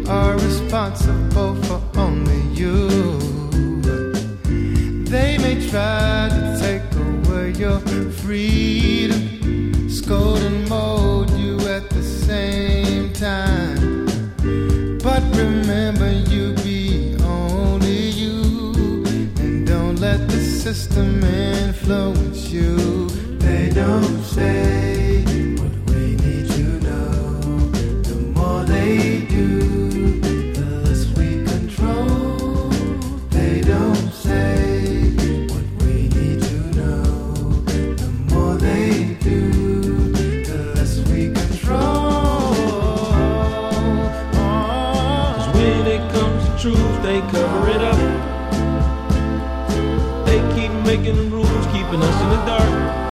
are responsible for only you. They may try to take away your freedom, scold and mold you at the same time. But remember, you be only you, and don't let the system influence you. They don't say what we need to know. The more they do, the less we control. They don't say what we need to know. The more they do, the less we control. 'Cause when it comes to truth, they cover it up. They keep making the rules, keeping us in the dark.